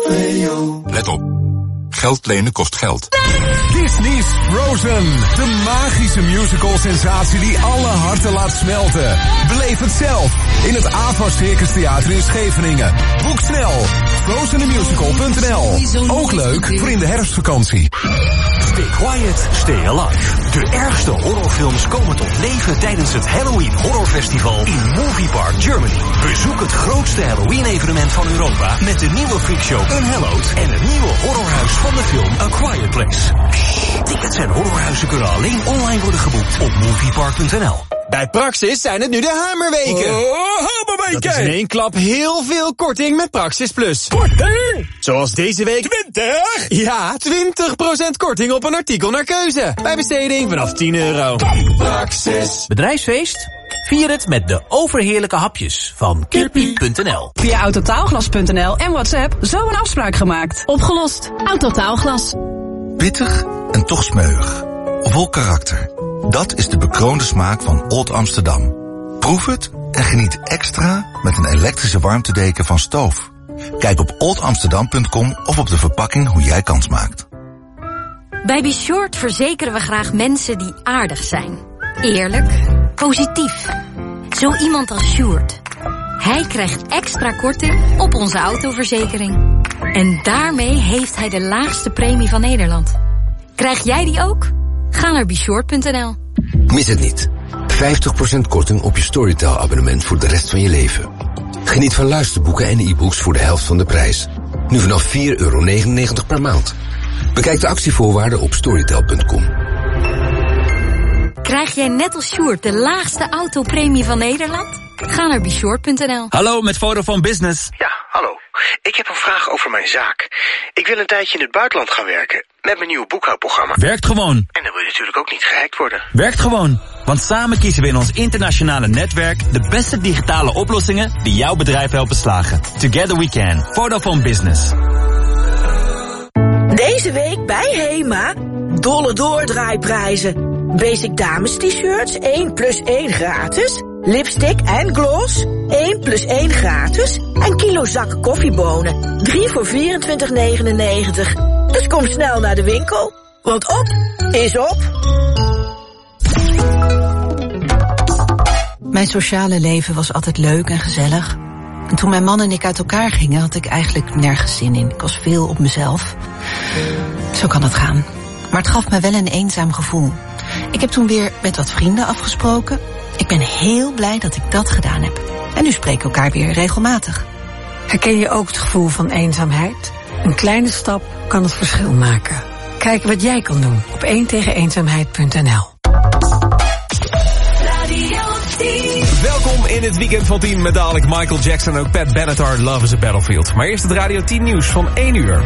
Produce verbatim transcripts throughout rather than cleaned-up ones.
Let op. Geld lenen kost geld. Disney's Frozen. De magische musical-sensatie die alle harten laat smelten. Beleef het zelf in het Ava Circus Theater in Scheveningen. Boek snel. frozen the musical punt n l. Ook leuk voor in de herfstvakantie. Stay quiet, stay alive. De ergste horrorfilms komen tot leven tijdens het Halloween Horror Festival in Movie Park Germany. Bezoek het grootste Halloween-evenement van Europa met de nieuwe freakshow Unhallowed en het nieuwe horrorhuis van de film A Quiet Place. Tickets en horrorhuizen kunnen alleen online worden geboekt op moviepark punt n l. Bij Praxis zijn het nu de hamerweken. Oh, hamerweken! Dat is in één klap heel veel korting met Praxis Plus. Korting? Zoals deze week... twintig? Ja, twintig procent korting op een artikel naar keuze. Bij besteding vanaf tien euro. Praxis. Bedrijfsfeest? Vier het met de overheerlijke hapjes van kippie punt n l. Via autotaalglas punt n l en WhatsApp zo een afspraak gemaakt. Opgelost. Autotaalglas. Pittig en toch smeuig. Vol karakter. Dat is de bekroonde smaak van Old Amsterdam. Proef het en geniet extra met een elektrische warmtedeken van Stoof. Kijk op old amsterdam punt com of op de verpakking hoe jij kans maakt. Bij Be Short verzekeren we graag mensen die aardig zijn. Eerlijk, positief. Zo iemand als Sjoerd. Hij krijgt extra korting op onze autoverzekering. En daarmee heeft hij de laagste premie van Nederland. Krijg jij die ook? Ga naar be short punt n l. Mis het niet. vijftig procent korting op je Storytel-abonnement voor de rest van je leven. Geniet van luisterboeken en e-books voor de helft van de prijs. Nu vanaf vier euro negenennegentig per maand. Bekijk de actievoorwaarden op storytel punt com. Krijg jij net als Sjoerd de laagste autopremie van Nederland? Ga naar be short punt n l. Hallo, met Vodafone Business. Ja, hallo. Ik heb een vraag over mijn zaak. Ik wil een tijdje in het buitenland gaan werken. Met mijn nieuwe boekhoudprogramma. Werkt gewoon. En dan wil je natuurlijk ook niet gehackt worden. Werkt gewoon. Want samen kiezen we in ons internationale netwerk de beste digitale oplossingen die jouw bedrijf helpen slagen. Together we can. Vodafone Business. Deze week bij HEMA. Dolle doordraaiprijzen. Basic dames t-shirts één plus één gratis. Lipstick en gloss één plus één gratis. En kilo zakken koffiebonen drie voor vierentwintig negenennegentig. Dus kom snel naar de winkel. Want op is op. Mijn sociale leven was altijd leuk en gezellig. En toen mijn man en ik uit elkaar gingen, had ik eigenlijk nergens zin in. Ik was veel op mezelf. Zo kan het gaan. Maar het gaf me wel een eenzaam gevoel. Ik heb toen weer met wat vrienden afgesproken. Ik ben heel blij dat ik dat gedaan heb. En nu spreken we elkaar weer regelmatig. Herken je ook het gevoel van eenzaamheid? Een kleine stap kan het verschil maken. Kijk wat jij kan doen op één tegen eenzaamheid punt n l. Welkom in het weekend van tien met dadelijk Michael Jackson en ook Pat Benatar, Love is a Battlefield. Maar eerst het Radio tien nieuws van één uur.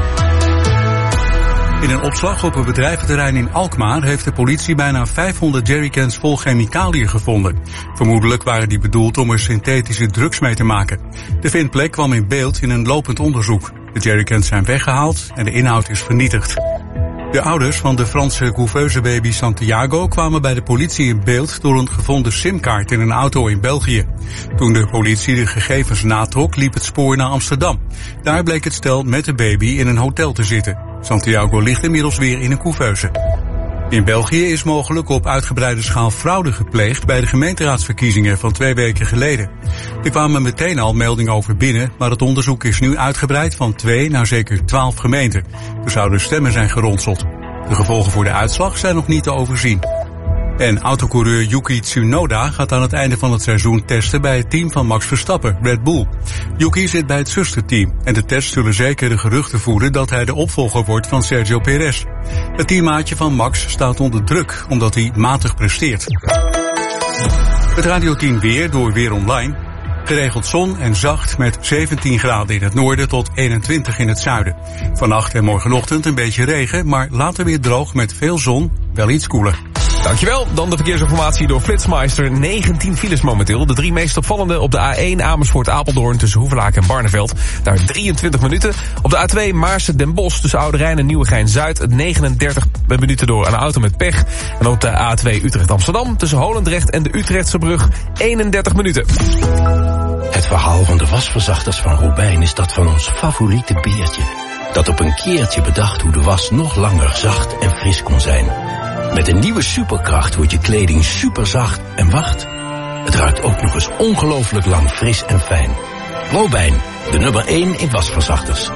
In een opslag op een bedrijventerrein in Alkmaar heeft de politie bijna vijfhonderd jerrycans vol chemicaliën gevonden. Vermoedelijk waren die bedoeld om er synthetische drugs mee te maken. De vindplek kwam in beeld in een lopend onderzoek. De jerrycans zijn weggehaald en de inhoud is vernietigd. De ouders van de Franse couveuse-baby Santiago kwamen bij de politie in beeld door een gevonden simkaart in een auto in België. Toen de politie de gegevens natrok, liep het spoor naar Amsterdam. Daar bleek het stel met de baby in een hotel te zitten. Santiago ligt inmiddels weer in een couveuse. In België is mogelijk op uitgebreide schaal fraude gepleegd bij de gemeenteraadsverkiezingen van twee weken geleden. Er kwamen meteen al meldingen over binnen, maar het onderzoek is nu uitgebreid van twee naar zeker twaalf gemeenten. Er zouden stemmen zijn geronseld. De gevolgen voor de uitslag zijn nog niet te overzien. En autocoureur Yuki Tsunoda gaat aan het einde van het seizoen testen bij het team van Max Verstappen, Red Bull. Yuki zit bij het zusterteam en de tests zullen zeker de geruchten voeden dat hij de opvolger wordt van Sergio Perez. Het teammaatje van Max staat onder druk omdat hij matig presteert. Het Radio tien weer door Weer Online. Geregeld zon en zacht met zeventien graden in het noorden tot eenentwintig in het zuiden. Vannacht en morgenochtend een beetje regen, maar later weer droog met veel zon, wel iets koeler. Dankjewel. Dan de verkeersinformatie door Flitsmeister. negentien files momenteel. De drie meest opvallende op de A één Amersfoort-Apeldoorn tussen Hoevelaak en Barneveld. Daar drieëntwintig minuten. Op de A twee Maarsen-Den Bosch tussen Oude Rijn en Nieuwegein-Zuid. negenendertig minuten door een auto met pech. En op de A twee Utrecht-Amsterdam tussen Holendrecht en de Utrechtse brug eenendertig minuten. Het verhaal van de wasverzachters van Robijn is dat van ons favoriete beertje. dat op een keertje bedacht hoe de was nog langer zacht en fris kon zijn. Met een nieuwe superkracht wordt je kleding superzacht en wacht, het ruikt ook nog eens ongelooflijk lang fris en fijn. Robijn, de nummer één in wasverzachters.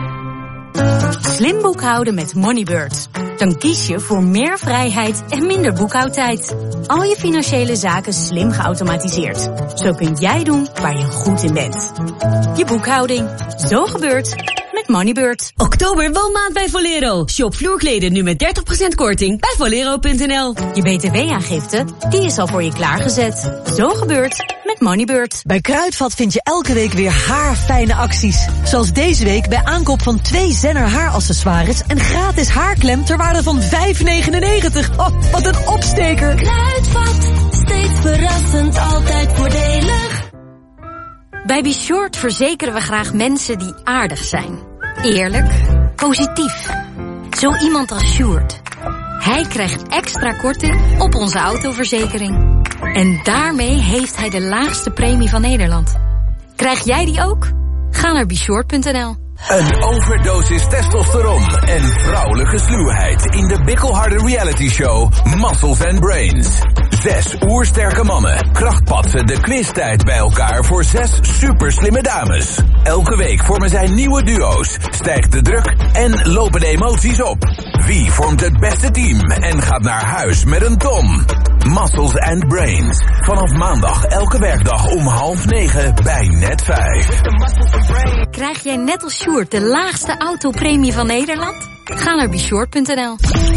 Slim boekhouden met Moneybird. Dan kies je voor meer vrijheid en minder boekhoudtijd. Al je financiële zaken slim geautomatiseerd. Zo kun jij doen waar je goed in bent. Je boekhouding. Zo gebeurt met Moneybird. Oktober woonmaand bij Volero. Shop vloerkleden nu met dertig procent korting bij volero punt n l. Je B T W-aangifte, die is al voor je klaargezet. Zo gebeurt met Moneybird. Bij Kruidvat vind je elke week weer haarfijne acties. Zoals deze week bij aankoop van twee Zenner haaraccessoires en gratis haarklem ter waarde van vijf negenennegentig. Oh, wat een opsteker. Kruidvat, steeds verrassend, altijd voordelig. Bij Be Short verzekeren we graag mensen die aardig zijn. Eerlijk, positief. Zo iemand als Sjoerd. Hij krijgt extra korting op onze autoverzekering. En daarmee heeft hij de laagste premie van Nederland. Krijg jij die ook? Ga naar be short punt n l. Een overdosis testosteron en vrouwelijke sluwheid in de bikkelharde reality show Muscles and Brains. Zes oersterke mannen krachtpatsen de quiztijd bij elkaar voor zes superslimme dames. Elke week vormen zij nieuwe duo's, stijgt de druk en lopen de emoties op. Wie vormt het beste team en gaat naar huis met een ton? Muscles and Brains. Vanaf maandag elke werkdag om half negen bij Net vijf. Krijg jij net als Sjoerd de laagste autopremie van Nederland? Ga naar be short punt n l.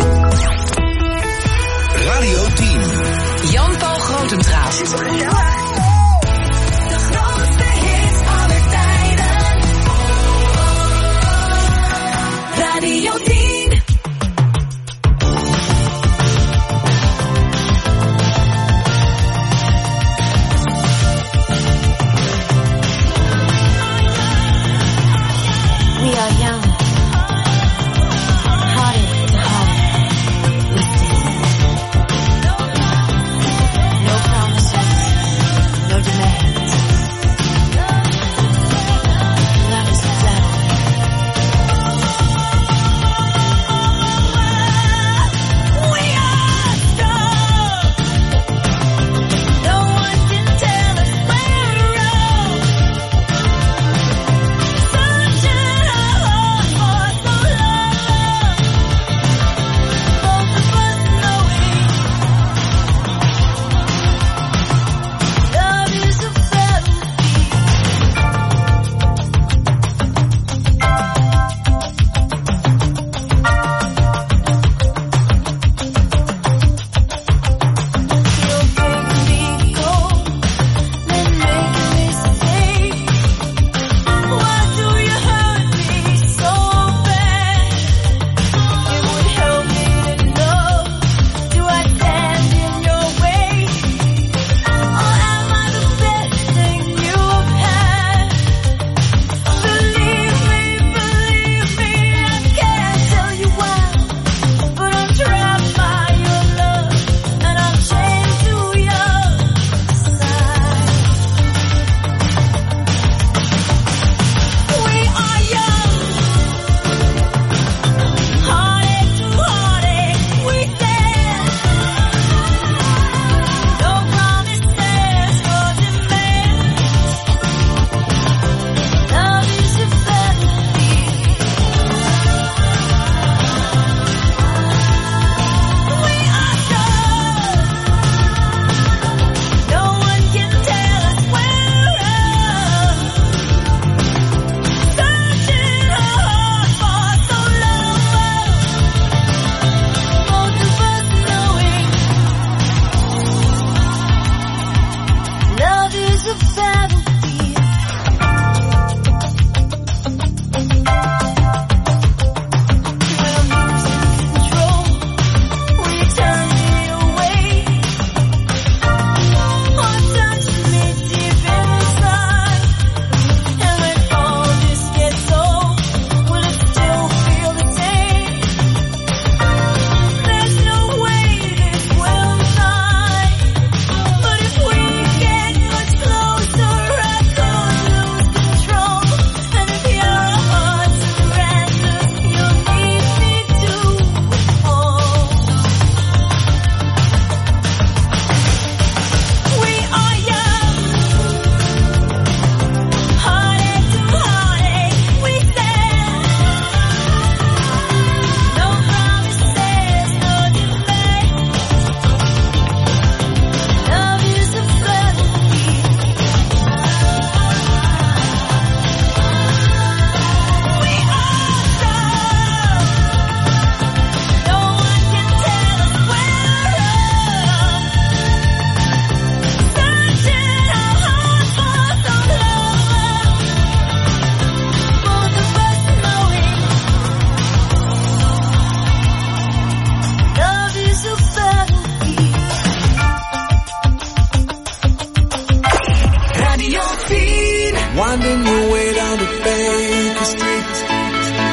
Radio tien. Jan-Paul Grotentraat. De grootste hits aller tijden. Radio tien. We are young, hotter and hotter, we stay. No promises, no demands. Love is flat. We are strong. No one can tell us we're wrong. Sunshine all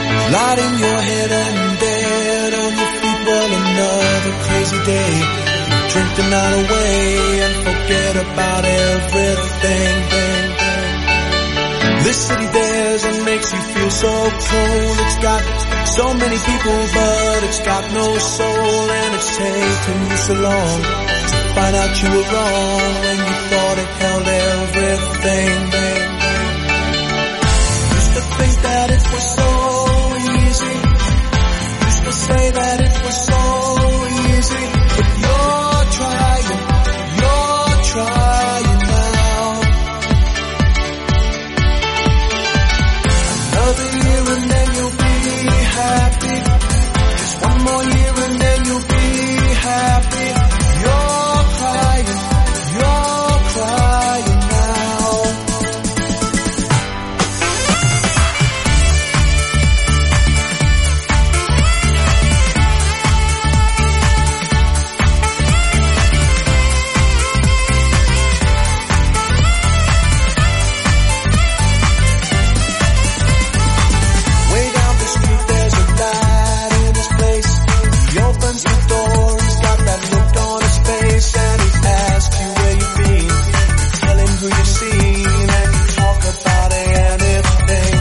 Light in your head and dead on your feet. Well, another crazy day. Drink the night away and forget about everything. This city dares and makes you feel so cold. It's got so many people, but it's got no soul. And it's taken you so long to find out you were wrong when you thought it held everything. Used to think that it was so easy. Used to say that it was so easy. But you're trying, you're trying now. Another year and then you'll be happy. Just one more year and then you'll be happy. You're crying, you're crying now. Way down the street there's a light in his place. He opens the door, he's got that look on his face. And he asks you where you've been. You tell him who you've seen. And you talk about anything.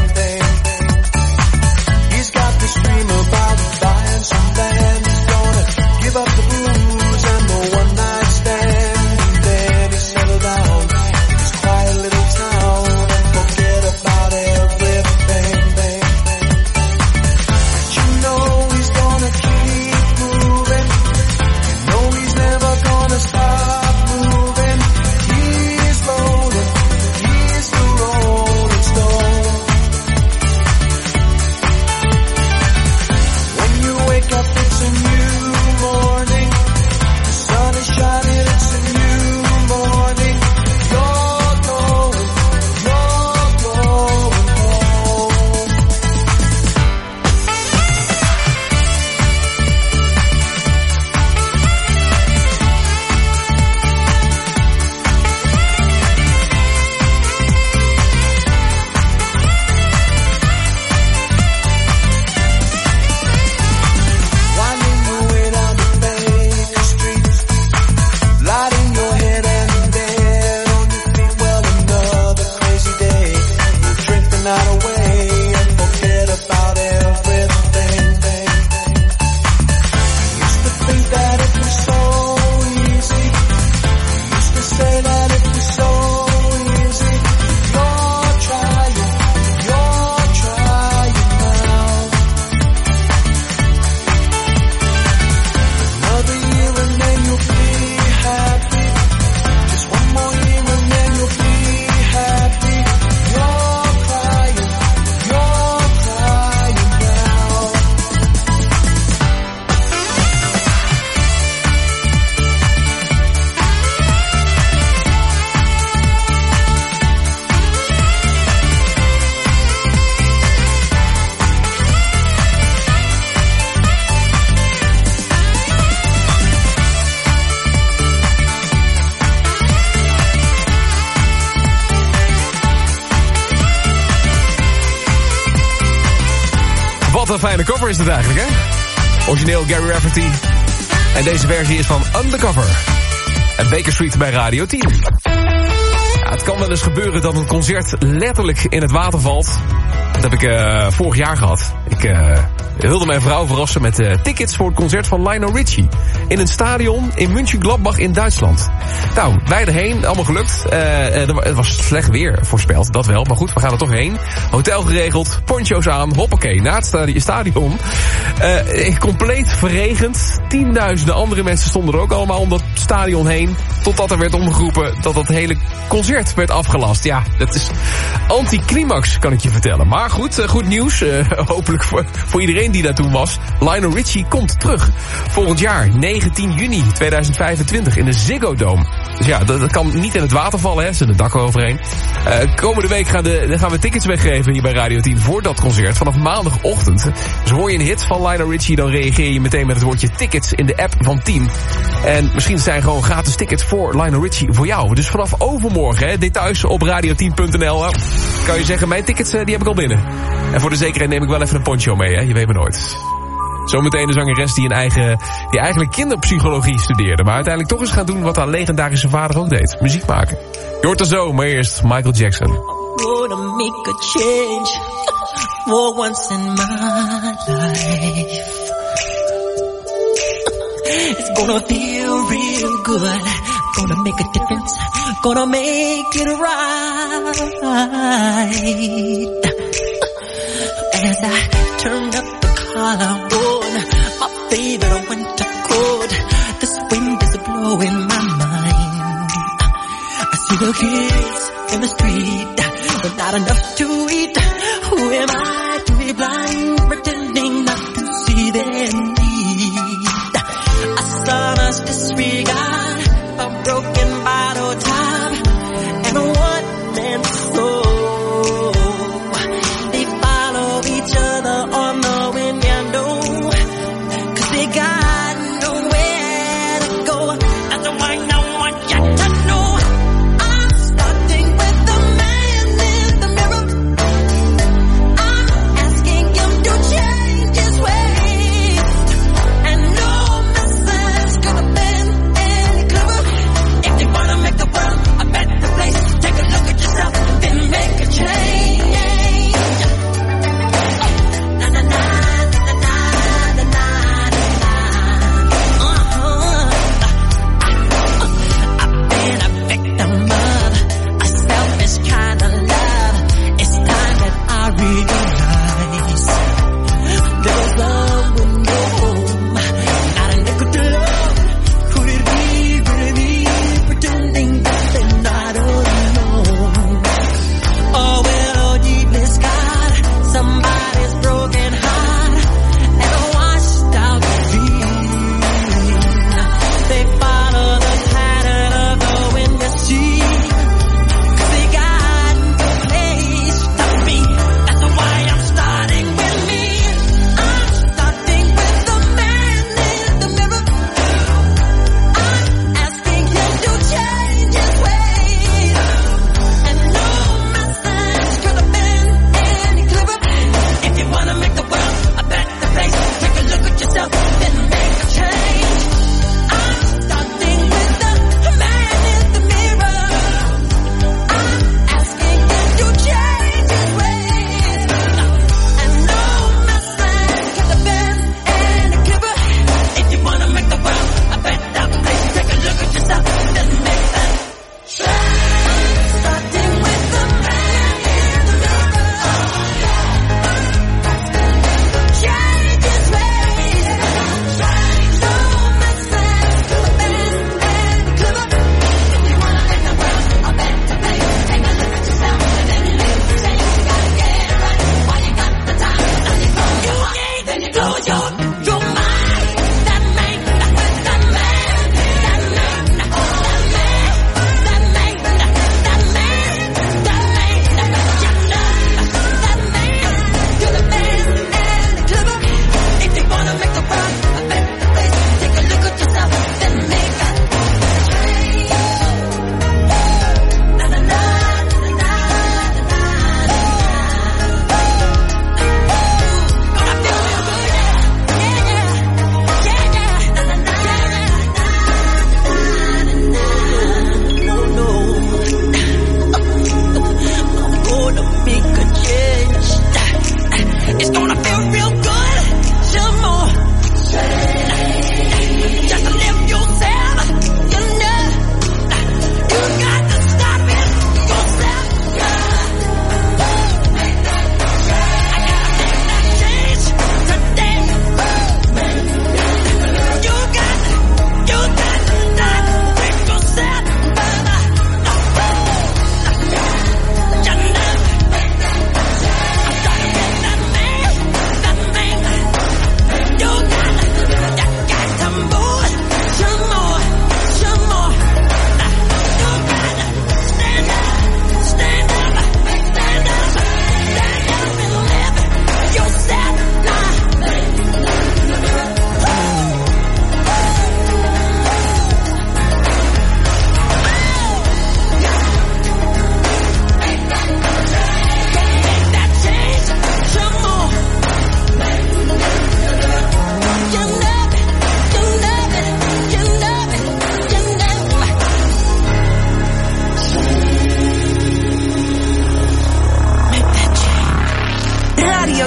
He's got this dream about buying some land. He's gonna give up the booze and the one night stand. And then he settle down in his quiet little town and forget about everything. But you know he's gonna keep moving. You know he's never gonna stop moving. He's rolling, he's the rolling stone. When you wake up it's a new morning. The sun is shining, it's a new morning. You're going, you're going home. Winding your way down to Baker Street. Light in your head and dead on your feet. Well, another crazy day. We'll drink the night away and forget about everything. Used to think that it was so easy. Used to say that it was so easy. You're trying, you're trying now. Another year and then you'll be happy. Just one more year and then you'll be happy. You're crying, you're crying now. Wat een fijne cover is dit eigenlijk, hè? Origineel Gary Rafferty. En deze versie is van Undercover. En Baker Street bij Radio tien. Ja, het kan wel eens gebeuren dat een concert letterlijk in het water valt. Dat heb ik uh, vorig jaar gehad. Ik uh, wilde mijn vrouw verrassen met uh, tickets voor het concert van Lionel Richie. In een stadion in München-Gladbach in Duitsland. Nou, wij erheen, allemaal gelukt. Uh, uh, het was slecht weer voorspeld, dat wel. Maar goed, we gaan er toch heen. Hotel geregeld, poncho's aan, hoppakee, na het stadion. Uh, compleet verregend. Tienduizenden andere mensen stonden er ook allemaal om dat stadion heen. Totdat er werd omgeroepen dat dat hele concert werd afgelast. Ja, dat is anticlimax, kan ik je vertellen. Maar goed, uh, goed nieuws. Uh, hopelijk voor, voor iedereen die daar toen was. Lionel Richie komt terug. Volgend jaar, negentien juni tweeduizend vijfentwintig in de Ziggo Dome. Dus ja, dat, dat kan niet in het water vallen, hè. Er zit een dak overheen. Uh, komende week gaan, de, gaan we tickets weggeven hier bij Radio tien voor dat concert. Vanaf maandagochtend. Dus hoor je een hit van Lionel Richie, dan reageer je meteen met het woordje tickets in de app van tien. En misschien zijn gewoon gratis tickets voor Lionel Richie voor jou. Dus vanaf overmorgen, Hè? Details op radio tien punt n l. Kan je zeggen, mijn tickets die heb ik al binnen. En voor de zekerheid neem ik wel even een poncho mee, hè? Je weet maar nooit. Zometeen de zangeres die, een eigen, die eigenlijk kinderpsychologie studeerde, maar uiteindelijk toch eens gaat doen wat haar legendarische vader ook deed. Muziek maken. Je hoort er zo, maar eerst Michael Jackson. Gonna make a change for once in my life. It's gonna feel real good. Gonna make a difference. Gonna make it right. As I turn up the collar on my favorite winter coat, this wind is blowing my mind. I see the kids in the street, but not enough to eat. Who am I to be blind, pretending not to see their need? A son's disregard, a broken bottle top, and a one-man soul. They follow each other on the wind, you know, 'cause they got nowhere to go. That's why no one got to know. I'm starting with the man in the mirror. I'm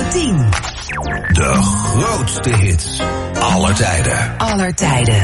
tien. De grootste hits aller tijden. Aller tijden.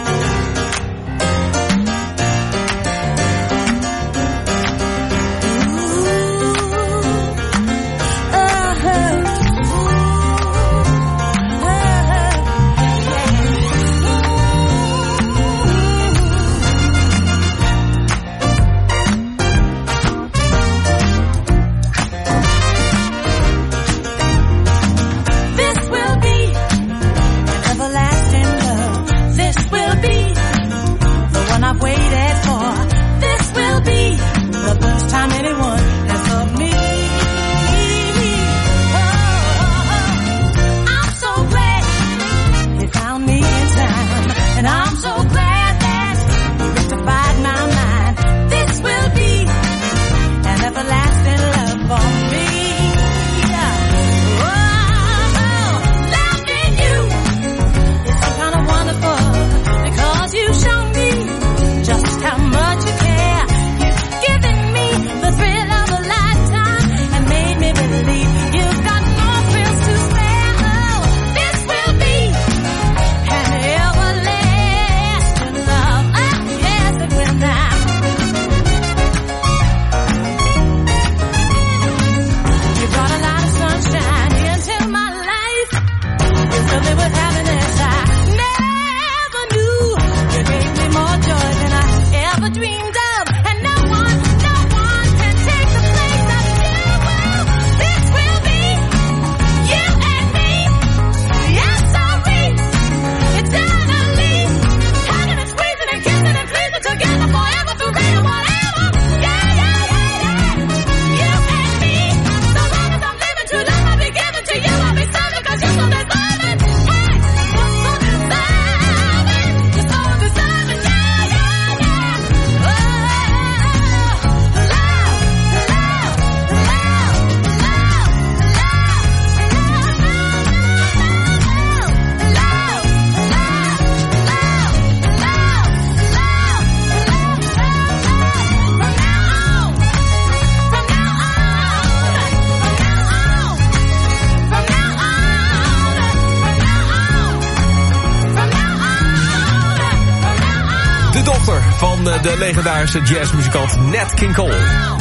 De legendarische jazzmuzikant Nat King Cole.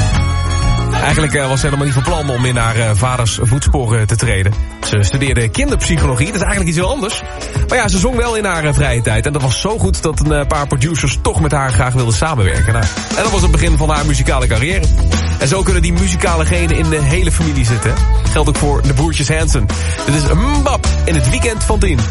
Eigenlijk uh, was ze helemaal niet van plan om in haar uh, vaders voetsporen te treden. Ze studeerde kinderpsychologie, dat is eigenlijk iets heel anders. Maar ja, ze zong wel in haar uh, vrije tijd. En dat was zo goed dat een uh, paar producers toch met haar graag wilden samenwerken. Nou, en dat was het begin van haar muzikale carrière. En zo kunnen die muzikale genen in de hele familie zitten. Geldt ook voor de broertjes Hanson. Dit is Mbap in het weekend van tien.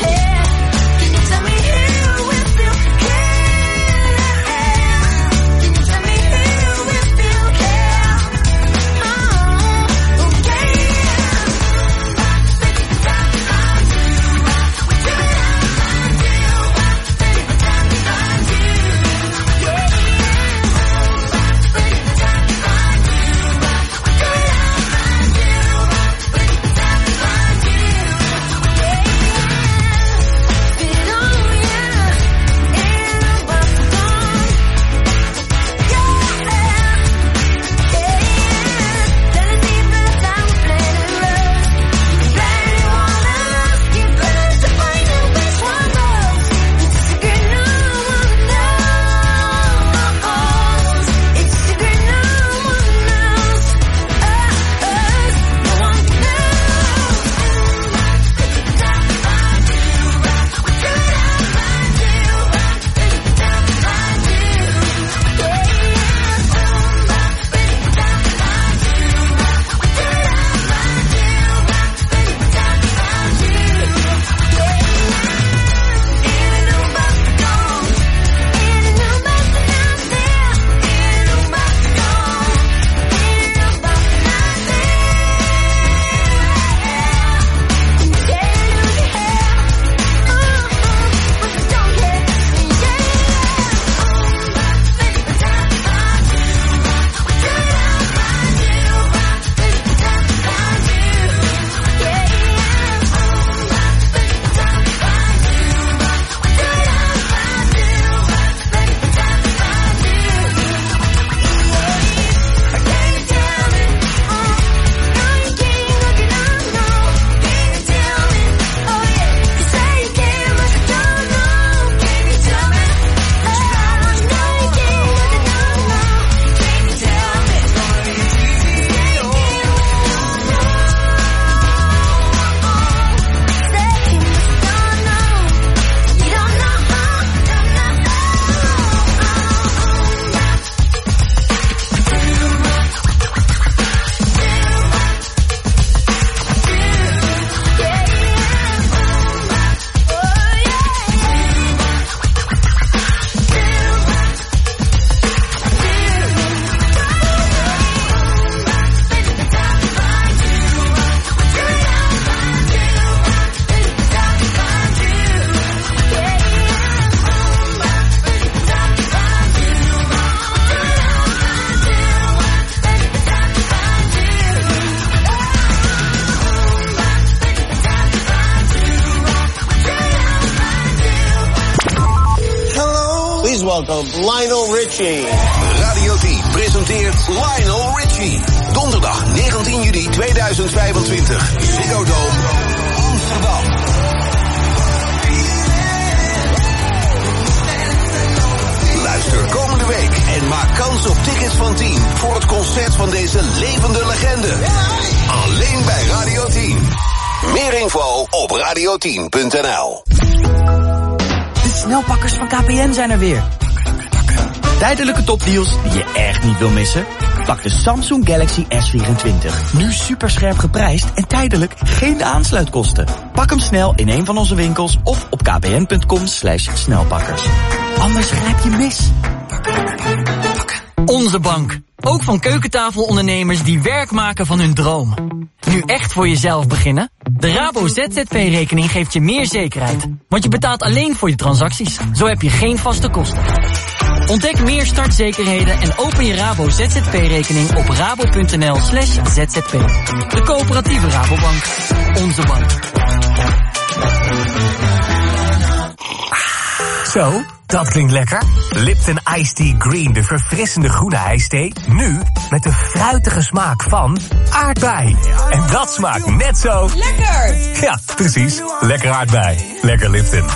Can you welcome Lionel Richie. Radio tien presenteert Lionel Richie. Donderdag negentien juli tweeduizend vijfentwintig. Ziggo Dome, Amsterdam. Luister komende week en maak kans op tickets van tien voor het concert van deze levende legende. Alleen bij Radio tien. Meer info op radio tien punt n l. De snelpakkers van K P N zijn er weer. Tijdelijke topdeals die je echt niet wil missen? Pak de Samsung Galaxy S vierentwintig. Nu superscherp geprijsd en tijdelijk geen aansluitkosten. Pak hem snel in een van onze winkels of op kpn.com slash snelpakkers. Anders grijp je mis. Onze bank. Ook van keukentafelondernemers die werk maken van hun droom. Nu echt voor jezelf beginnen? De Rabo Z Z P-rekening geeft je meer zekerheid. Want je betaalt alleen voor je transacties. Zo heb je geen vaste kosten. Ontdek meer startzekerheden en open je Rabo Z Z P-rekening op rabo.nl slash zzp. De coöperatieve Rabobank. Onze bank. Zo, dat klinkt lekker. Lipton Iced Tea Green, de verfrissende groene ijsthee. Nu met de fruitige smaak van aardbei. En dat smaakt net zo... Lekker! Ja, precies. Lekker aardbei. Lekker Lipton.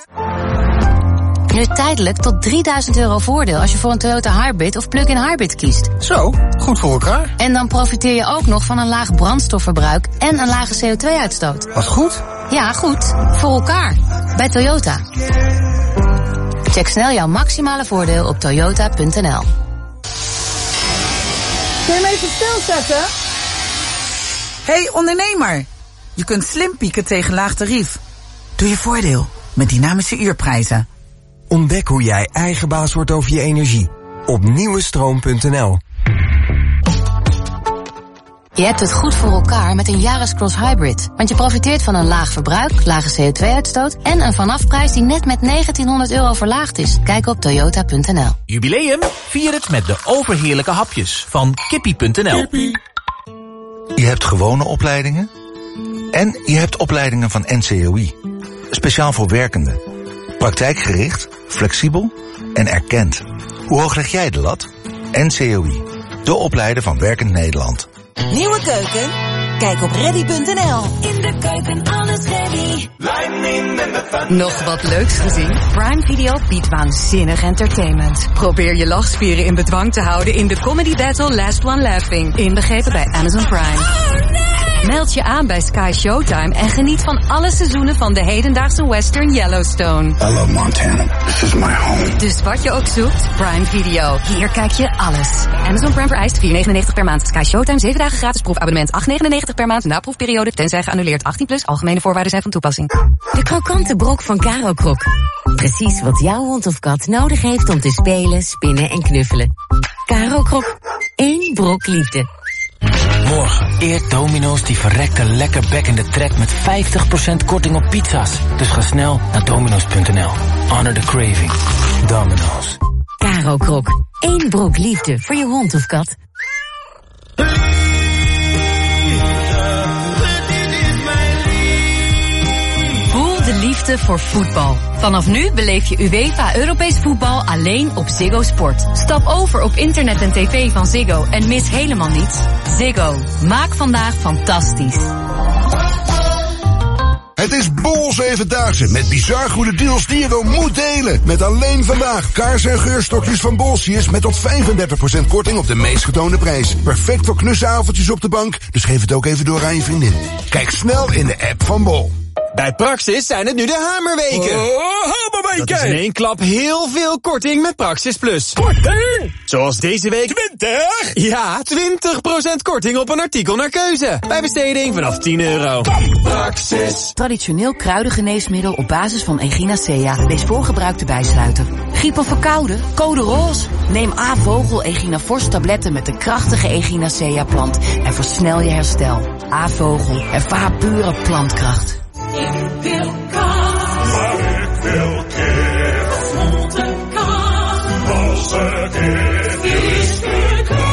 Nu tijdelijk tot drieduizend euro voordeel als je voor een Toyota Hybrid of Plug-in Hybrid kiest. Zo, goed voor elkaar. En dan profiteer je ook nog van een laag brandstofverbruik en een lage C O twee uitstoot. Wat goed? Ja, goed. Voor elkaar. Bij Toyota. Check snel jouw maximale voordeel op toyota punt n l. Kun je hem even stilzetten? Hey ondernemer, je kunt slim pieken tegen laag tarief. Doe je voordeel met dynamische uurprijzen. Ontdek hoe jij eigen baas wordt over je energie op nieuwestroom punt n l. Je hebt het goed voor elkaar met een Yaris Cross Hybrid. Want je profiteert van een laag verbruik, lage C O twee uitstoot... en een vanafprijs die net met negentienhonderd euro verlaagd is. Kijk op toyota punt n l. Jubileum? Vier het met de overheerlijke hapjes van kippie punt n l. Je hebt gewone opleidingen en je hebt opleidingen van N C O I. Speciaal voor werkenden. Praktijkgericht, flexibel en erkend. Hoe hoog leg jij de lat? N C O I, de opleider van Werkend Nederland. Nieuwe keuken? Kijk op ready punt n l. In de keuken alles ready. Nog wat leuks gezien? Prime Video biedt waanzinnig entertainment. Probeer je lachspieren in bedwang te houden in de Comedy Battle Last One Laughing. Inbegrepen bij Amazon Prime. Meld je aan bij Sky Showtime en geniet van alle seizoenen van de hedendaagse western Yellowstone. I love Montana. This is my home. Dus wat je ook zoekt, Prime Video. Hier kijk je alles. Amazon Prime vereist vier negenennegentig per maand. Sky Showtime zeven dagen gratis proefabonnement acht negenennegentig per maand. Na proefperiode tenzij geannuleerd. achttien plus. Algemene voorwaarden zijn van toepassing. De krokante brok van Caro Krok. Precies wat jouw hond of kat nodig heeft om te spelen, spinnen en knuffelen. Caro Krok. Eén brok liefde. Morgen eert Domino's die verrekte lekker bekkende trek met vijftig procent korting op pizza's. Dus ga snel naar dominos punt n l. Honor the craving. Domino's. Caro Krok. Eén brok liefde voor je hond of kat. Voel de liefde voor voetbal. Vanaf nu beleef je UEFA Europees voetbal alleen op Ziggo Sport. Stap over op internet en tv van Ziggo en mis helemaal niets. Ziggo. Maak vandaag fantastisch. Het is Bol Zevendaagse met bizar goede deals die je wel moet delen. Met alleen vandaag kaarsen en geurstokjes van Bolsius met tot vijfendertig procent korting op de meest getoonde prijs. Perfect voor knusse avondjes op de bank, dus geef het ook even door aan je vriendin. Kijk snel in de app van Bol. Bij Praxis zijn het nu de hamerweken. Oh, hamerweken! Dat is in één klap heel veel korting met Praxis Plus. Korting? Zoals deze week... twintig? Ja, twintig procent korting op een artikel naar keuze. Bij besteding vanaf tien euro. Praxis. Traditioneel kruidengeneesmiddel op basis van Echinacea. Lees voorgebruikte bijsluiter. Griep of verkouden? Code roze. Neem A-vogel Echinafors tabletten met de krachtige Echinacea plant. En versnel je herstel. A-vogel. Ervaar pure plantkracht. Ik wil kaas, maar ik wil kip. Gesmolten kaas, losse kip, vies kaas.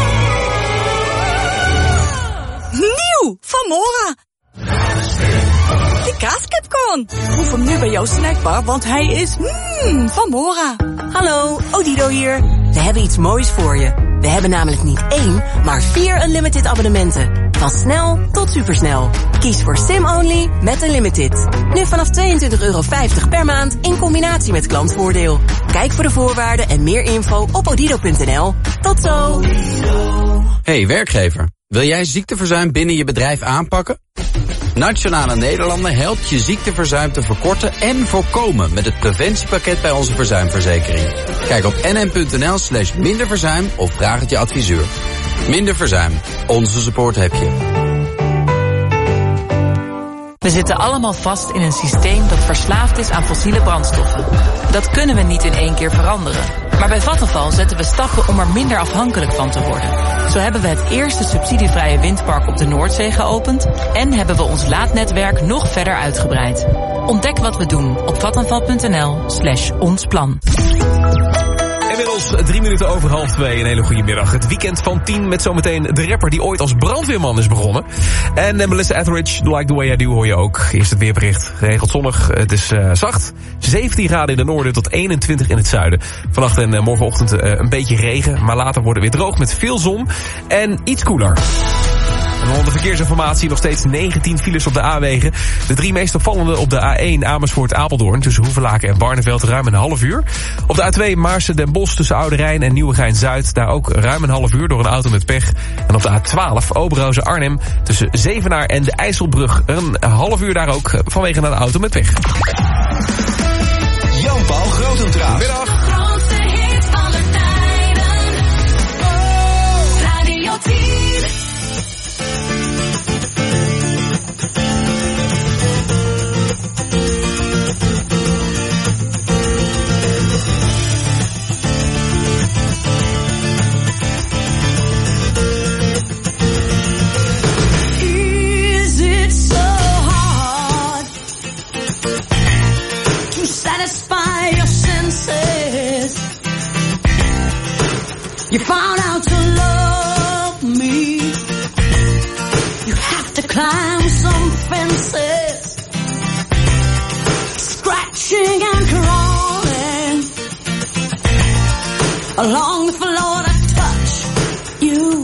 Nieuw van Mora. De kaaskipcorn. Simon, proef hem nu bij jouw snackbar, want hij is mmm, van Mora. Hallo, Odido hier. We hebben iets moois voor je. We hebben namelijk niet één, maar vier Unlimited abonnementen. Van snel tot supersnel. Kies voor SIM-only met Unlimited. Nu vanaf tweeëntwintig euro vijftig per maand in combinatie met klantvoordeel. Kijk voor de voorwaarden en meer info op odido punt n l. Tot zo! Hey werkgever, wil jij ziekteverzuim binnen je bedrijf aanpakken? Nationale Nederlanden helpt je ziekteverzuim te verkorten en voorkomen met het preventiepakket bij onze verzuimverzekering. Kijk op n n punt n l slash minderverzuim of vraag het je adviseur. Minder verzuim. Onze support heb je. We zitten allemaal vast in een systeem dat verslaafd is aan fossiele brandstoffen. Dat kunnen we niet in één keer veranderen. Maar bij Vattenfall zetten we stappen om er minder afhankelijk van te worden. Zo hebben we het eerste subsidievrije windpark op de Noordzee geopend en hebben we ons laadnetwerk nog verder uitgebreid. Ontdek wat we doen op vattenfall punt n l slash ons plan. Inmiddels drie minuten over half twee. Een hele goede middag. Het weekend van tien met zometeen de rapper die ooit als brandweerman is begonnen. En Melissa Etheridge, Like the Way I Do hoor je ook. Eerst het weerbericht. Geregeld zonnig. Het is uh, zacht. zeventien graden in het noorden tot eenentwintig in het zuiden. Vannacht en uh, morgenochtend uh, een beetje regen. Maar later wordt het weer droog met veel zon. En iets koeler. En onder de verkeersinformatie nog steeds negentien files op de A-wegen. De drie meest opvallende op de A één Amersfoort-Apeldoorn tussen Hoevelaken en Barneveld ruim een half uur. Op de A twee Maarsen-Den Bosch tussen Oude Rijn en Nieuwegein-Zuid. Daar ook ruim een half uur door een auto met pech. En op de A twaalf Oberhausen-Arnhem tussen Zevenaar en de IJsselbrug. Een half uur daar ook vanwege een auto met pech. Jan-Paul Grotentraat. Middag. You found out to love me. You have to climb some fences, scratching and crawling along the floor to touch you.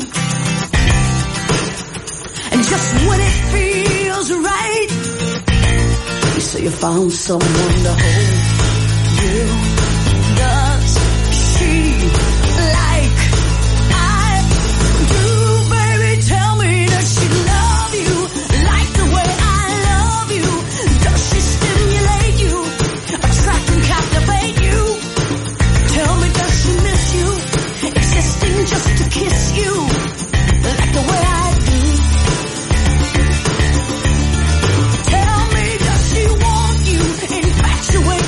And just when it feels right, you say you found someone to hold you. Does she like I do, baby? Tell me, does she love you like the way I love you? Does she stimulate you, attract and captivate you? Tell me, does she miss you, existing just to kiss you like the way I do? Tell me, does she want you, infatuated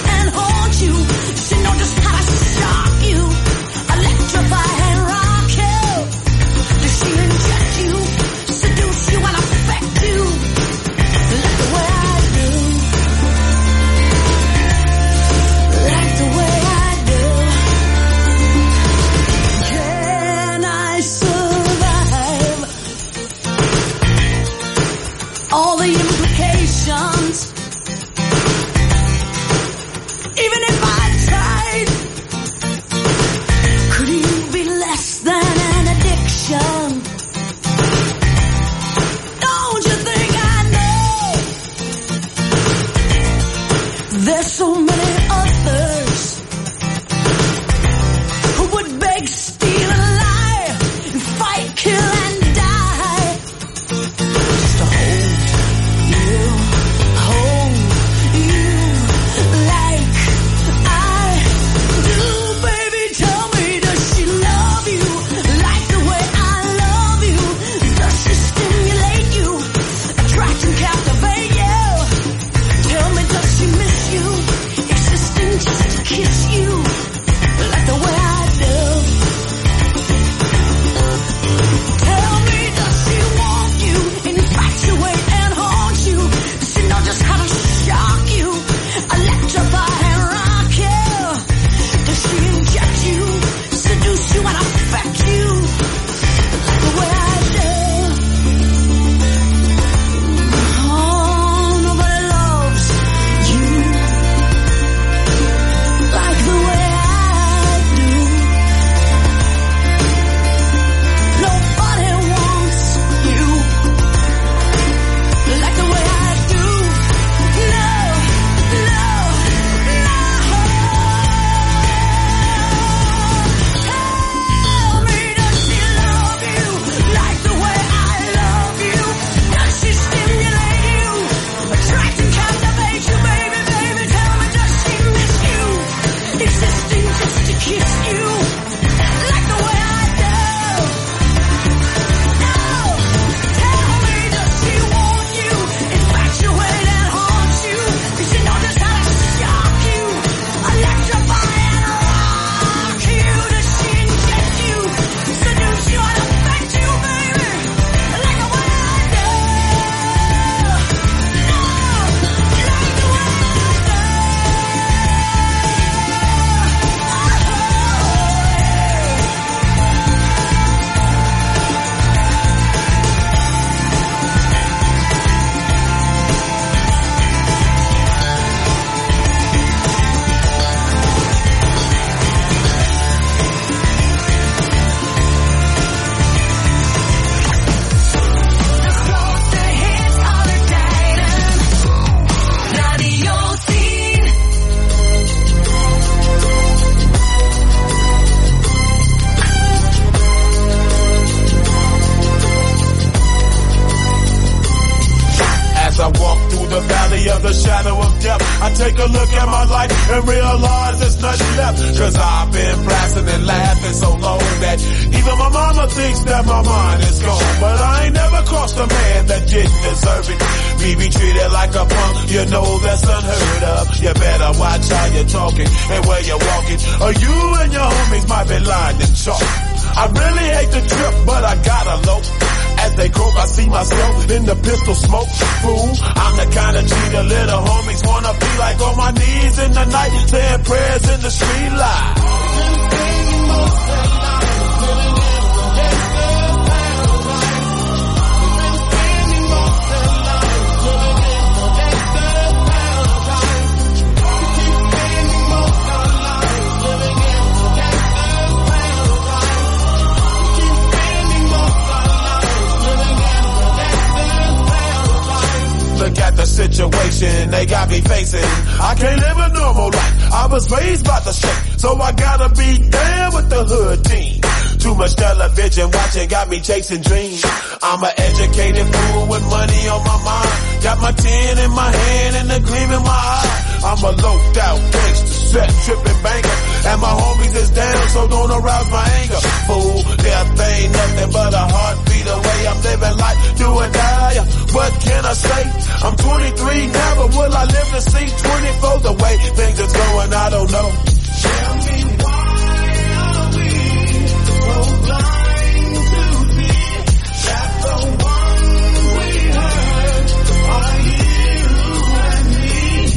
and realize there's nothing left. Cause I've been blasting and laughing so long that even my mama thinks that my mind is gone. But I ain't never crossed a man that didn't deserve it. Me be treated like a punk, you know that's unheard of. You better watch how you're talking and where you're walking, or you and your homies might be lined in chalk. I really hate the trip, but I gotta low. As they croak, I see myself in the pistol smoke. Fool, I'm the kind of G the little homies wanna be like, on my knees in the night, saying prayers in the street light. Look at the situation they got me facing. I can't live a normal life. I was raised by the street, so I gotta be down with the hood team. Too much television watching got me chasing dreams. I'm an educated fool with money on my mind. Got my tin in my hand and a gleam in my eye. I'm a loped out gangster, set tripping banker, and my homies is down, so don't arouse my anger. Fool, death ain't nothing but a heartbeat away. I'm living life, do or die. What can I say? I'm twenty-three now, but will I live to see twenty-four? The way things are going, I don't know. Tell me why are we so blind to see that the one we hurt are you and me?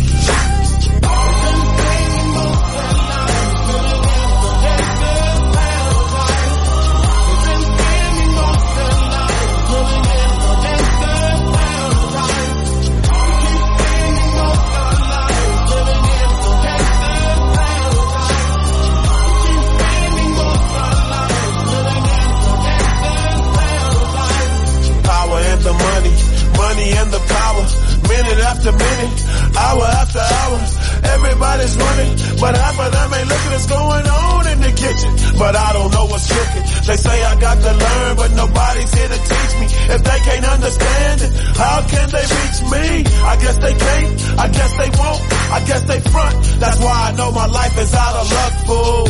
The money, money and the power, minute after minute, hour after hour, everybody's running, but half of them ain't looking what's going on in the kitchen, but I don't know what's cooking. They say I got to learn, but nobody's here to teach me. If they can't understand it, how can they reach me? I guess they can't, I guess they won't, I guess they front. That's why I know my life is out of luck, fool.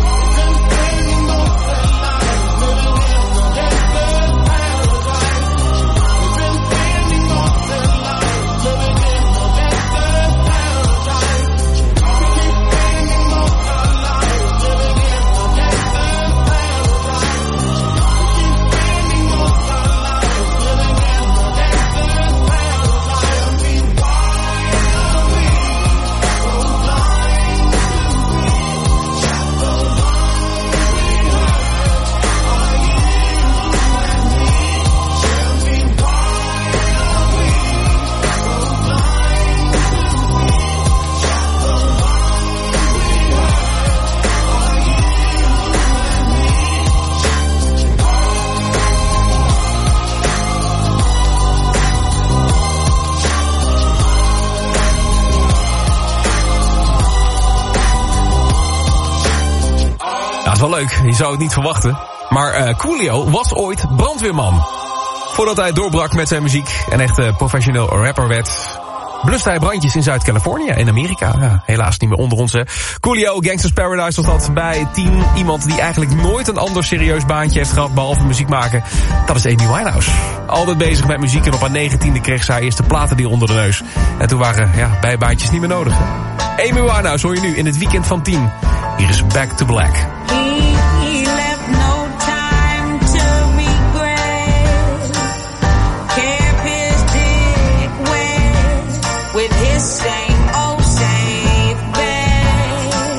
Wel leuk, je zou het niet verwachten. Maar uh, Coolio was ooit brandweerman. Voordat hij doorbrak met zijn muziek en echt uh, professioneel rapper werd, bluste hij brandjes in Zuid-Californië, in Amerika. Ja, helaas niet meer onder ons. Hè. Coolio, Gangsters Paradise was dat bij tien. Iemand die eigenlijk nooit een ander serieus baantje heeft gehad, behalve muziek maken. Dat is Amy Winehouse. Altijd bezig met muziek en op haar negentiende kreeg ze haar eerste platendeal onder de neus. En toen waren ja, bijbaantjes niet meer nodig. Hè. Amy Winehouse hoor je nu in het weekend van tien. Hier is Back to Black. He left no time to regret. Kept his dick wet with his same old safe bet.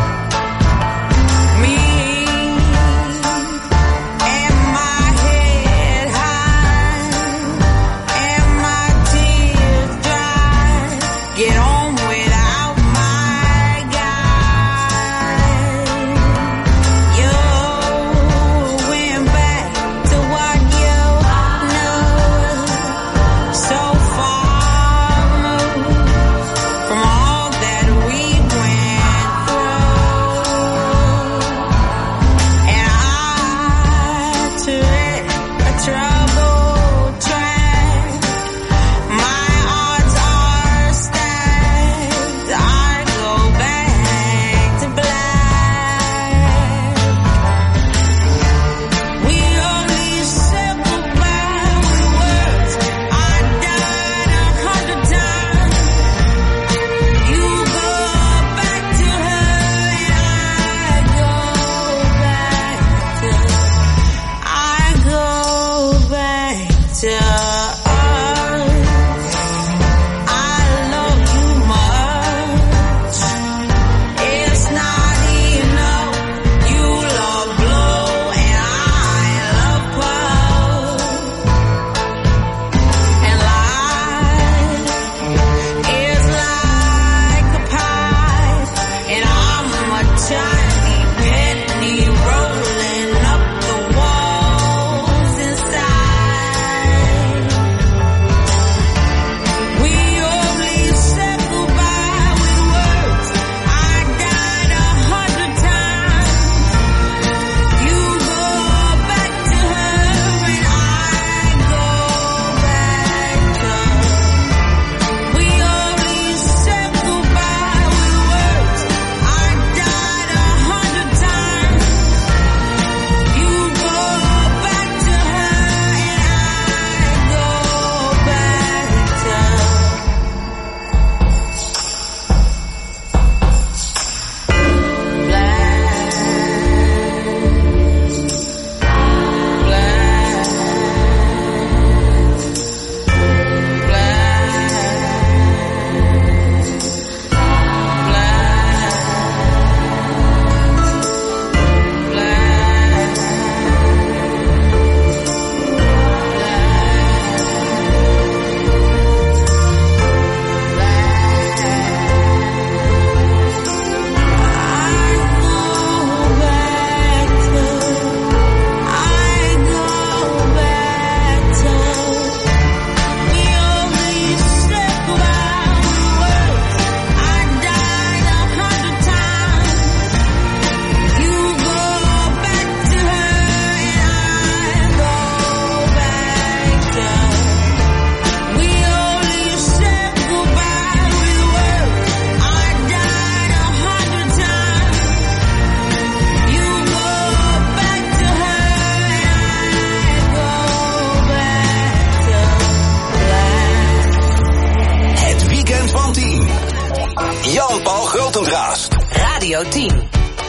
Me and my head high and my tears dry. Get on without my guy. You went back to what you know. So far removed tien.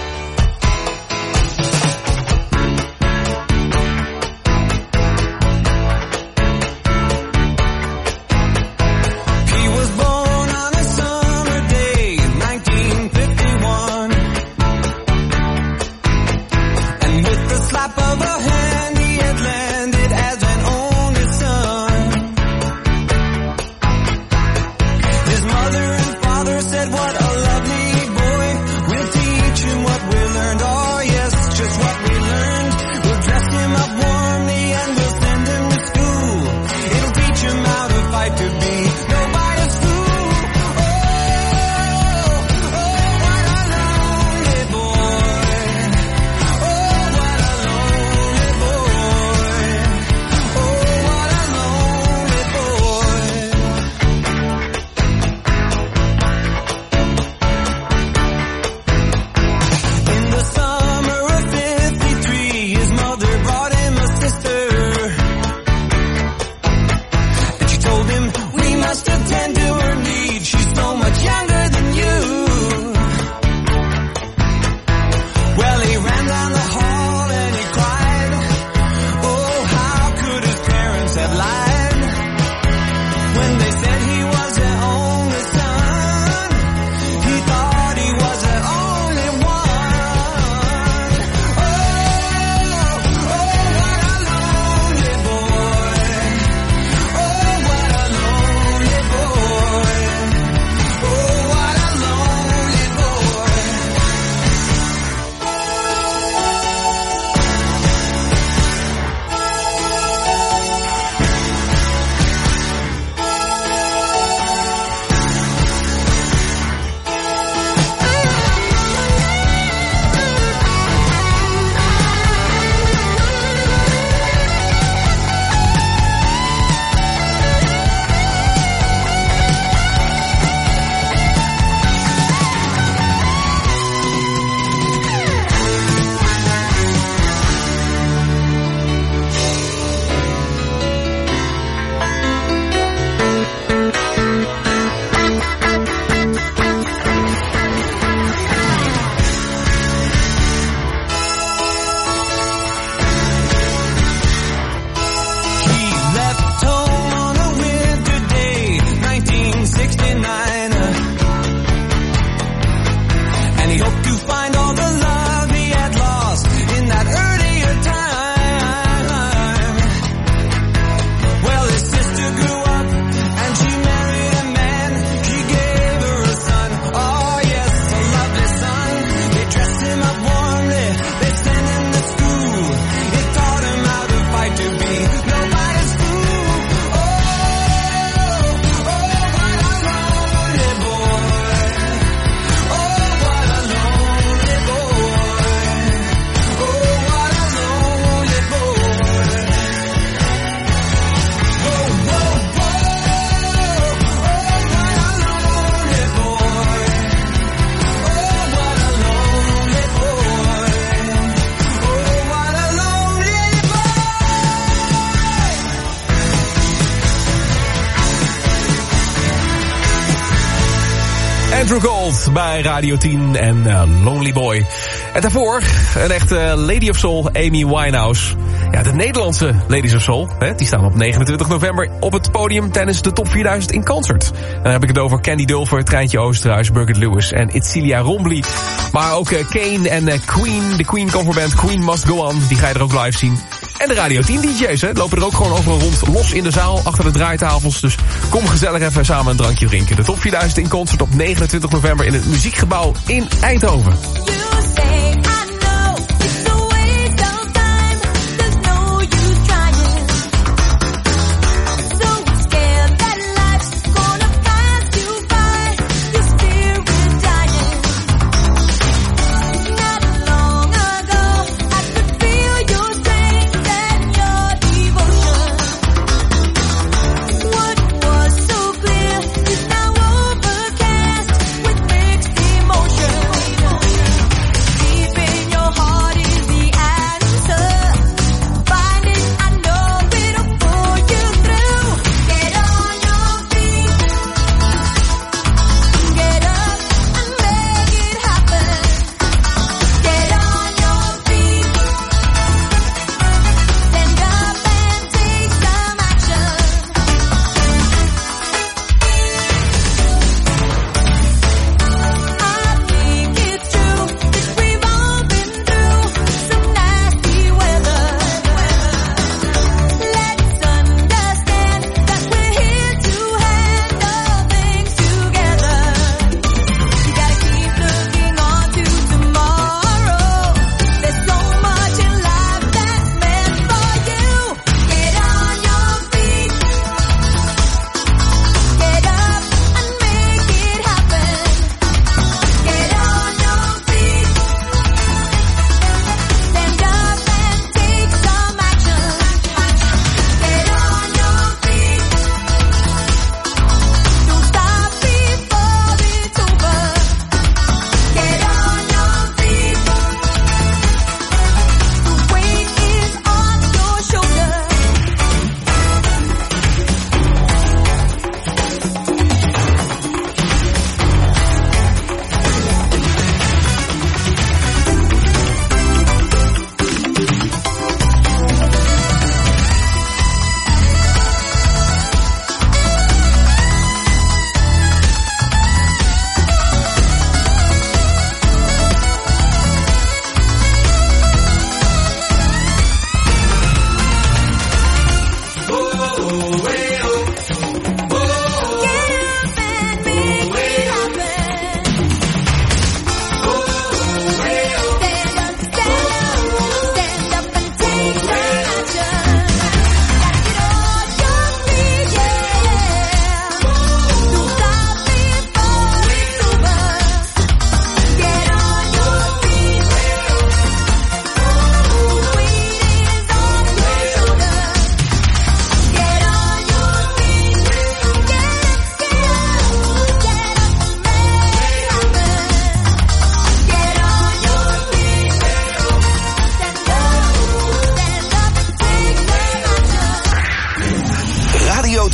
Andrew Gold bij Radio tien en uh, Lonely Boy. En daarvoor een echte Lady of Soul, Amy Winehouse. Ja, de Nederlandse Ladies of Soul. Hè, die staan op negenentwintig november op het podium tijdens de Top vierduizend in concert. En dan heb ik het over Candy Dulfer, Treintje Oosterhuis, Birgit Lewis en Itzilia Rombly. Maar ook uh, Kane en uh, Queen, de Queen coverband Queen Must Go On. Die ga je er ook live zien. En de Radio tien D J's, hè, lopen er ook gewoon overal rond, los in de zaal, achter de draaitafels. Dus kom gezellig even samen een drankje drinken. De Top vierduizend in concert op negenentwintig november in het Muziekgebouw in Eindhoven.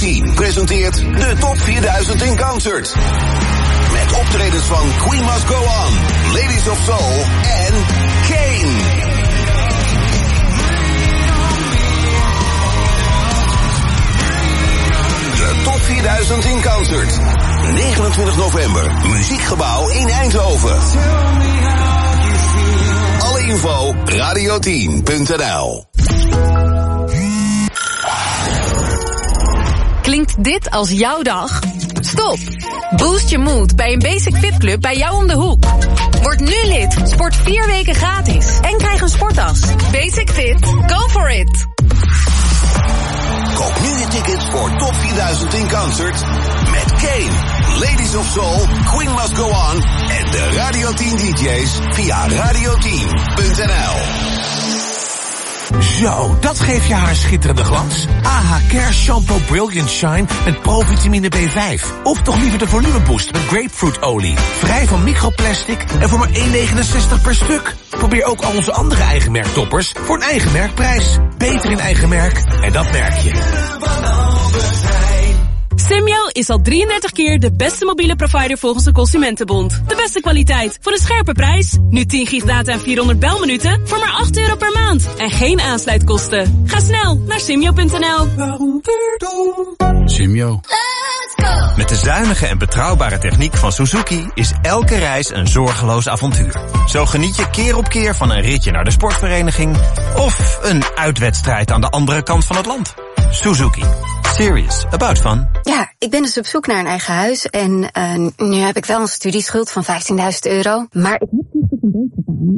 tien presenteert de Top vierduizend in Concert. Met optredens van Queen Must Go On, Ladies of Soul en Kane. De Top vierduizend in Concert. negenentwintig november, Muziekgebouw in Eindhoven. Alle info, radio tien punt n l. Klinkt dit als jouw dag? Stop! Boost je mood bij een Basic Fit Club bij jou om de hoek. Word nu lid, sport vier weken gratis en krijg een sporttas. Basic Fit, go for it! Koop nu je tickets voor Top vierduizend in Concert met Kane, Ladies of Soul, Queen Must Go On en de Radio tien D J's via radio tien punt n l. Zo, dat geeft je haar schitterende glans. A H Care Shampoo Brilliant Shine met provitamine B vijf. Of toch liever de Volume Boost met grapefruitolie. Vrij van microplastic en voor maar één euro negenenzestig per stuk. Probeer ook al onze andere eigen merktoppers voor een eigen merkprijs. Beter in eigen merk en dat merk je. Simyo is al drieëndertig keer de beste mobiele provider volgens de Consumentenbond. De beste kwaliteit voor een scherpe prijs. Nu tien gig data en vierhonderd belminuten voor maar acht euro per maand. En geen aansluitkosten. Ga snel naar simyo punt n l. Simyo. Met de zuinige en betrouwbare techniek van Suzuki is elke reis een zorgeloos avontuur. Zo geniet je keer op keer van een ritje naar de sportvereniging of een uitwedstrijd aan de andere kant van het land. Suzuki. Serious about fun. Ja, ik ben dus op zoek naar een eigen huis en uh, nu heb ik wel een studieschuld van vijftienduizend euro. Maar ik heb niet op een betere baan.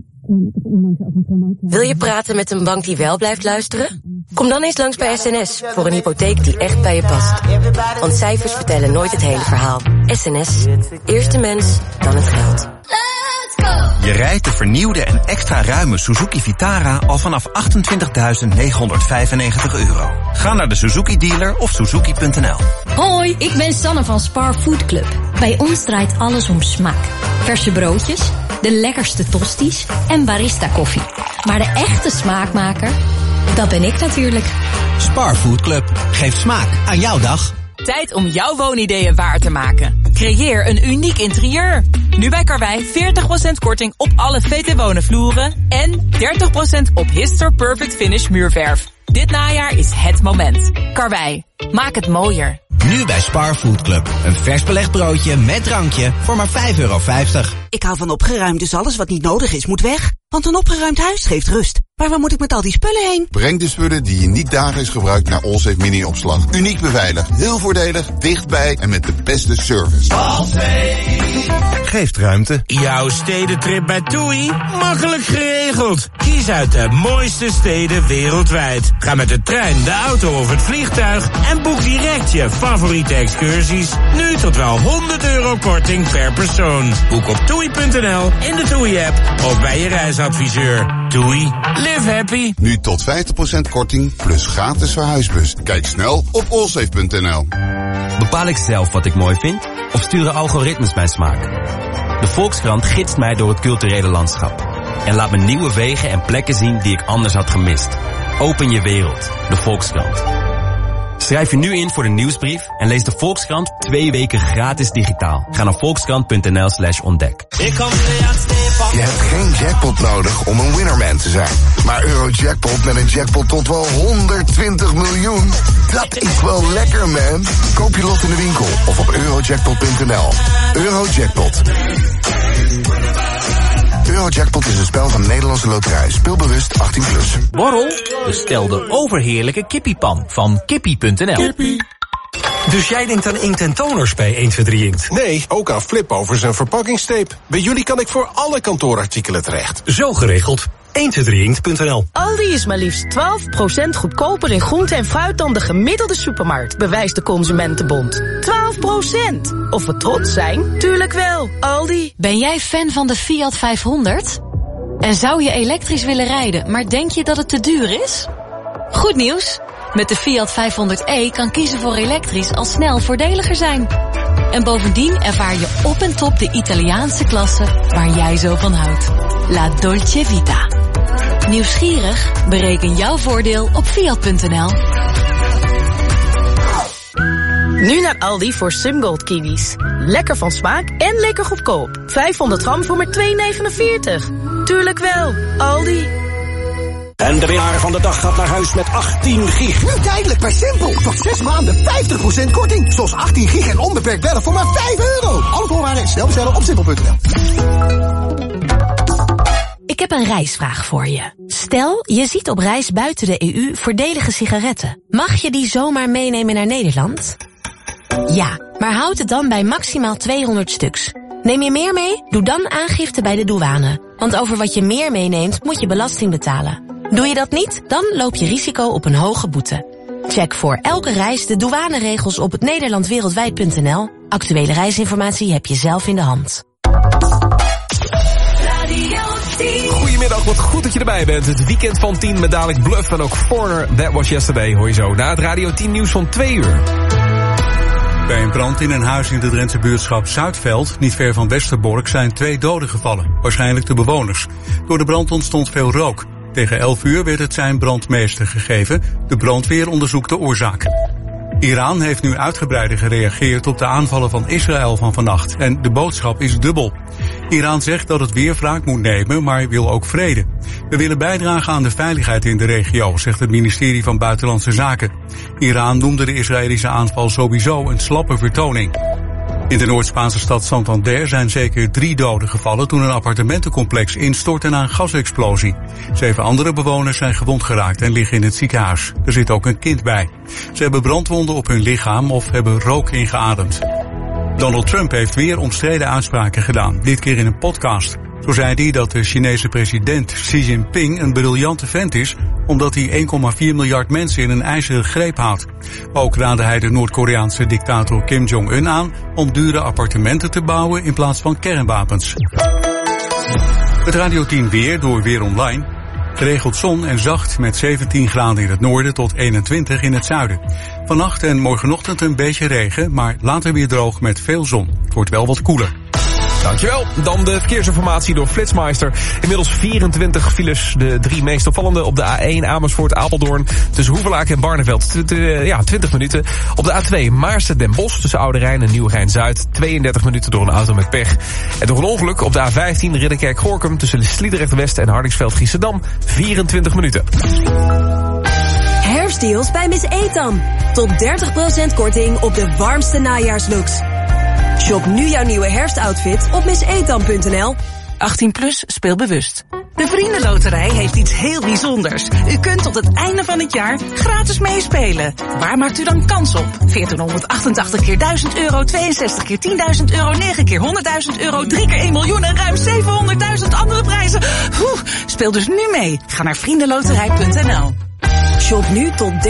Wil je praten met een bank die wel blijft luisteren? Kom dan eens langs bij S N S voor een hypotheek die echt bij je past. Want cijfers vertellen nooit het hele verhaal. S N S, eerst de mens, dan het geld. Je rijdt de vernieuwde en extra ruime Suzuki Vitara al vanaf achtentwintigduizend negenhonderdvijfennegentig euro. Ga naar de Suzuki dealer of suzuki punt n l. Hoi, ik ben Sanne van Spar Food Club. Bij ons draait alles om smaak. Verse broodjes, de lekkerste tosties en barista koffie. Maar de echte smaakmaker, dat ben ik natuurlijk. Spar Food Club geeft smaak aan jouw dag. Tijd om jouw woonideeën waar te maken. Creëer een uniek interieur. Nu bij Karwei veertig procent korting op alle V T Wonen vloeren en dertig procent op Histor Perfect Finish muurverf. Dit najaar is het moment. Karwei, maak het mooier. Nu bij Spar Food Club. Een vers belegd broodje met drankje voor maar vijf euro vijftig. Ik hou van opgeruimd, dus alles wat niet nodig is moet weg. Want een opgeruimd huis geeft rust. Maar waar moet ik met al die spullen heen? Breng de spullen die je niet dagelijks gebruikt naar Allsafe Mini-opslag. Uniek beveiligd, heel voordelig, dichtbij en met de beste service. Allsafe. Geeft ruimte. Jouw stedentrip bij TUI? Makkelijk geregeld. Kies uit de mooiste steden wereldwijd. Ga met de trein, de auto of het vliegtuig en boek direct je favoriete excursies. Nu tot wel honderd euro korting per persoon. Boek op toei punt n l, in de TUI-app of bij je reisadviseur. TUI. Live happy. Nu tot vijftig procent korting plus gratis verhuisbus. Kijk snel op allsafe punt n l. Bepaal ik zelf wat ik mooi vind of sturen algoritmes mijn smaak? De Volkskrant gidst mij door het culturele landschap en laat me nieuwe wegen en plekken zien die ik anders had gemist. Open je wereld. De Volkskrant. Schrijf je nu in voor de nieuwsbrief en lees de Volkskrant twee weken gratis digitaal. Ga naar volkskrant punt n l slash ontdek. Je hebt geen jackpot nodig om een winnerman te zijn. Maar Eurojackpot met een jackpot tot wel honderdtwintig miljoen. Dat is wel lekker, man. Koop je lot in de winkel of op eurojackpot punt n l. Eurojackpot. Eurojackpot is een spel van Nederlandse Loterij. Speelbewust achttien plus. Borrel? Bestel de overheerlijke kippiepan van kippie punt n l. Kippie. Dus jij denkt aan inkt en toners bij één twee drie Inkt? Nee, ook aan flipovers en verpakkingstape. Bij jullie kan ik voor alle kantoorartikelen terecht. Zo geregeld. één twee drie inkt punt n l. Aldi is maar liefst twaalf procent goedkoper in groente en fruit dan de gemiddelde supermarkt, bewijst de Consumentenbond. twaalf procent! Of we trots zijn? Tuurlijk wel. Aldi. Ben jij fan van de Fiat vijfhonderd? En zou je elektrisch willen rijden, maar denk je dat het te duur is? Goed nieuws! Met de Fiat vijfhonderd e kan kiezen voor elektrisch al snel voordeliger zijn. En bovendien ervaar je op en top de Italiaanse klasse waar jij zo van houdt. La Dolce Vita. Nieuwsgierig? Bereken jouw voordeel op fiat punt n l. Nu naar Aldi voor Simgold kiwis. Lekker van smaak en lekker goedkoop. vijfhonderd gram voor maar twee negenenveertig. Tuurlijk wel, Aldi. En de winnaar van de dag gaat naar huis met achttien gig. Nu tijdelijk bij Simpel. Tot zes maanden vijftig procent korting. Zoals achttien gig en onbeperkt bellen voor maar vijf euro. Alle voorwaarden en snel bestellen op simpel punt n l. Ik heb een reisvraag voor je. Stel, je ziet op reis buiten de E U voordelige sigaretten. Mag je die zomaar meenemen naar Nederland? Ja, maar houd het dan bij maximaal tweehonderd stuks. Neem je meer mee? Doe dan aangifte bij de douane. Want over wat je meer meeneemt, moet je belasting betalen. Doe je dat niet, dan loop je risico op een hoge boete. Check voor elke reis de douaneregels op het nederland wereldwijd punt n l. Actuele reisinformatie heb je zelf in de hand. Goedemiddag, wat goed dat je erbij bent. Het weekend van tien met dadelijk Bluff en ook Foreigner, That Was Yesterday, hoor je zo. Na het Radio tien nieuws van twee uur. Bij een brand in een huis in de Drentse buurtschap Zuidveld, niet ver van Westerbork, zijn twee doden gevallen. Waarschijnlijk de bewoners. Door de brand ontstond veel rook. Tegen elf uur werd het zijn brandmeester gegeven. De brandweer onderzoekt de oorzaak. Iran heeft nu uitgebreider gereageerd op de aanvallen van Israël van vannacht. En de boodschap is dubbel. Iran zegt dat het weer wraak moet nemen, maar wil ook vrede. We willen bijdragen aan de veiligheid in de regio, zegt het ministerie van Buitenlandse Zaken. Iran noemde de Israëlische aanval sowieso een slappe vertoning. In de Noord-Spaanse stad Santander zijn zeker drie doden gevallen toen een appartementencomplex instortte na een gasexplosie. Zeven andere bewoners zijn gewond geraakt en liggen in het ziekenhuis. Er zit ook een kind bij. Ze hebben brandwonden op hun lichaam of hebben rook ingeademd. Donald Trump heeft weer omstreden uitspraken gedaan, dit keer in een podcast. Zo zei hij dat de Chinese president Xi Jinping een briljante vent is, omdat hij één komma vier miljard mensen in een ijzeren greep houdt. Ook raadde hij de Noord-Koreaanse dictator Kim Jong-un aan om dure appartementen te bouwen in plaats van kernwapens. Het Radio tien weer door Weer Online. Geregeld zon en zacht met zeventien graden in het noorden tot eenentwintig in het zuiden. Vannacht en morgenochtend een beetje regen, maar later weer droog met veel zon. Het wordt wel wat koeler. Dankjewel. Dan de verkeersinformatie door Flitsmeister. Inmiddels vierentwintig files. De drie meest opvallende op de A één Amersfoort-Apeldoorn. Tussen Hoevelaak en Barneveld. Ja, twintig minuten. Op de A twee Maarsen-Den Bosch. Tussen Oude Rijn en Nieuwegein-Zuid. tweeëndertig minuten door een auto met pech. En door een ongeluk op de A vijftien Ridderkerk-Gorkum. Tussen Sliedrecht-West en Hardingsveld-Giessendam. vierentwintig minuten. Herfstdeals bij Miss Etam. Tot dertig procent korting op de warmste najaarslooks. Shop nu jouw nieuwe herfstoutfit op miss etam punt n l. achttien plus, speel bewust. De Vriendenloterij heeft iets heel bijzonders. U kunt tot het einde van het jaar gratis meespelen. Waar maakt u dan kans op? veertienhonderdachtentachtig keer duizend euro, tweeënzestig keer tienduizend euro, negen keer honderdduizend euro, drie keer één miljoen en ruim zevenhonderdduizend andere prijzen. Oeh, speel dus nu mee. Ga naar vriendenloterij punt n l. Shop nu tot